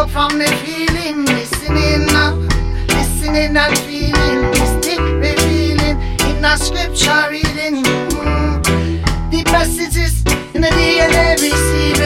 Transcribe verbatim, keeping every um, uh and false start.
up from the feeling, listening up, listening and feeling, mystic revealing in a scripture reading. Mm. The messages in the D N A receiving.